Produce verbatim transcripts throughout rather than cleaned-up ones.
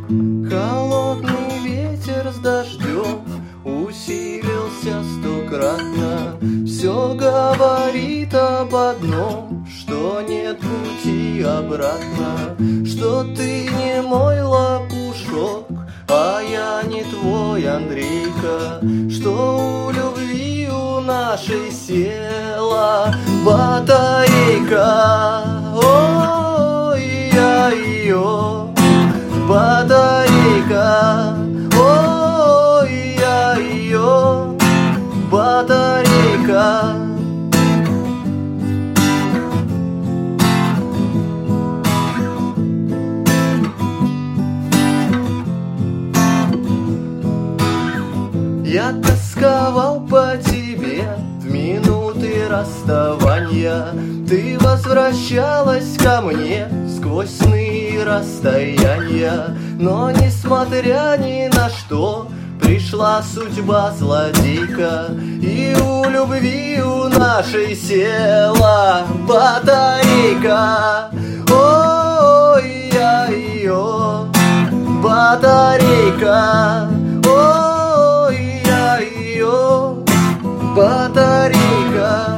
Холодный ветер с дождем усилился стократно. Все говорит об одном, что нет пути обратно, что ты не мой лопушок, а я не твой Андрейка, что у любви у нашей села батарейка. Ой-я-йо, батарейка. Ой-я-йо, батарейка. Я тосковал по тебе в минуты расставания. Ты возвращалась ко мне сквозь сны и расстояния. Но несмотря ни на что, пришла судьба злодейка, и у любви у нашей села батарейка. Ой-я-йо, батарейка. Ой-я-йо, батарейка.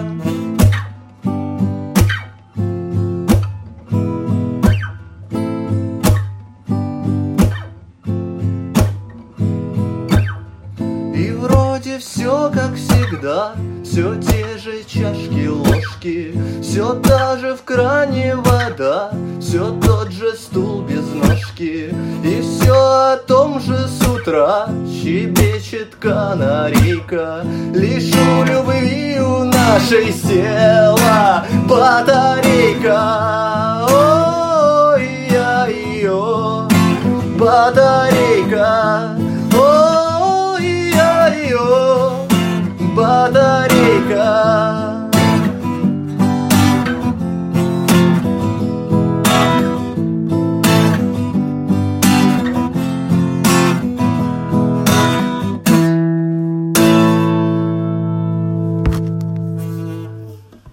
И вроде все как всегда, все те же чашки, ложки, все та же в кране вода, все тот же стул без ножки, и все о том же с утра щебечет канарейка. Лишь у любви у нашей села